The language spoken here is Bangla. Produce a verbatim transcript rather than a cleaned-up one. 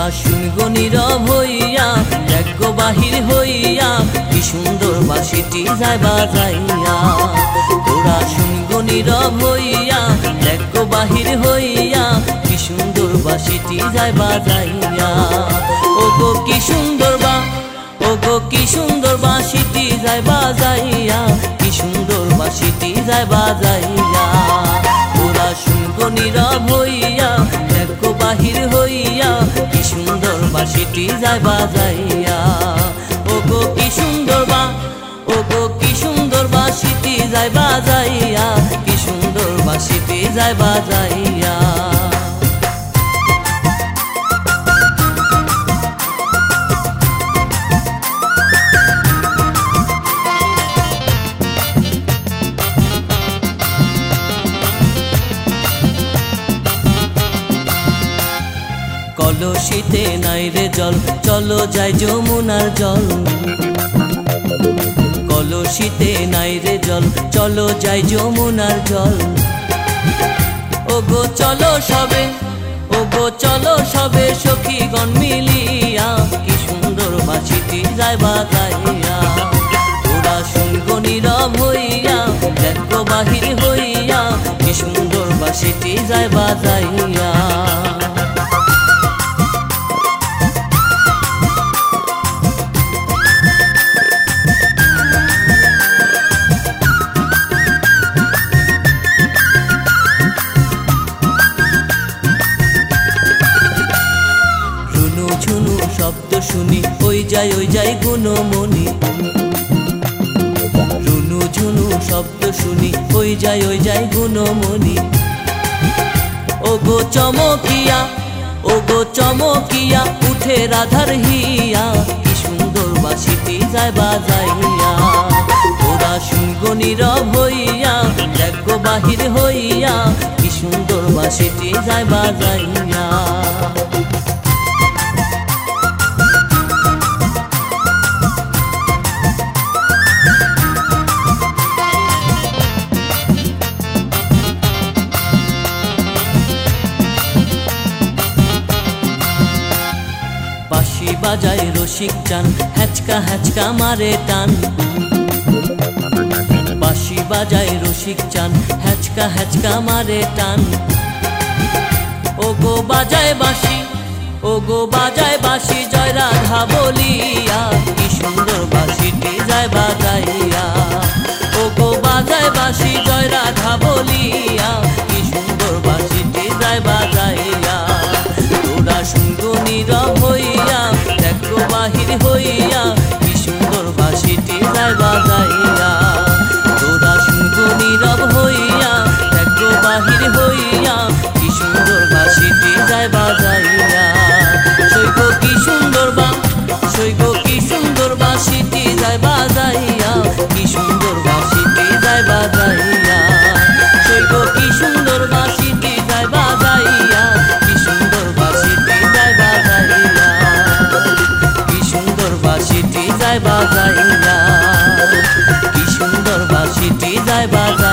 তোরা শুনগো নীরব হইয়া দেখো বাহির হইয়া কি সুন্দর বাঁশিটি যায় বাজাইয়া। তোরা শুনগো নীরব হইয়া দেখো বাহির হইয়া কি সুন্দর বাঁশিটি যায় বাজাইয়া। ওগো কি সুন্দর বা ওগো কি সুন্দর বাঁশিটি যায় বাজাইয়া, কি সুন্দর বাঁশিটি যায় বাজাইয়া। তোরা শুনগো নীরব হইয়া দেখো বাহির হইয়া কি সুন্দর বাঁশিটি যায় বাজাইয়া। ওগো কি সুন্দর বা ওগো কি সুন্দর বাঁশিটি যায় বাজাইয়া, কি সুন্দর বাঁশিটি যায় বাজাইয়া। কলসিতে নাই রে জল, চলো যাই যমুনার জল। কলসিতে নাই রে জল, চলো যাই যমুনার জল। ওগো চলো সবে ওগো চলো সবে সখীগণ মিলিয়া, কি সুন্দর বাঁশিটি যায় বাজাইয়া। তোরা শুনগো নীরব হইয়া দেখো বাহির হইয়া কি সুন্দর বাঁশিটি যায় বাজাইয়া। ঝুনু শব্দ শুনি ওই যাই ওই যাই গুণমণি। রুনু ঝুনু শব্দ শুনি ওই যাই ওই যাই গুণমণি। ওগো চমকিয়া ওগো চমকিয়া উঠে রাধার হিয়া, কি সুন্দর বাঁশিটি যায় বাজাইয়া। তোরা শুনগো নীরব হইয়া দেখো বাহির হইয়া কি সুন্দর বাঁশিটি যায় বাজাইয়া। বাঁশি বাজায় রসিক চান, হ্যাচকা হ্যাচকা মারে টান। বাঁশি বাজায় রসিক চান, হ্যাচকা হ্যাচকা মারে টান। ওগো বাজায় বাঁশি ওগো বাজায় বাঁশি জয় রাধা বলিয়া, কি সুন্দর বাঁশিটি যায় বাজাইয়া। ওগো বাজায় বাঁশি জয় রাধা বলিয়া, কি সুন্দর বাঁশিটি যায় বাজাইয়া। তোরা শুনগো নীরব হইয়া দেখো বাহির হইয়া কি সুন্দর বাঁশিটি যায় বাজাইয়া। তোরা শুনগো নীরব হইয়া দেখো বাহির হইয়া কি সুন্দর বাঁশিটি যায় বাজাইয়া। সৈগো কি সুন্দর বা সৈগো কি সুন্দর বাঁশিটি যায় বাজাইয়া, কি সুন্দর বাঁশিটি যায় বাজাইয়া। সৈগো কি সুন্দর বাঁশিটি যায় বাজাইয়া, কি সুন্দর বাঁশিটি যায় বাজাইয়া। কি সুন্দর বাঁশিটি যায় বাজাইয়া, কি সুন্দর বাঁশিটি যায় বাজাইয়া।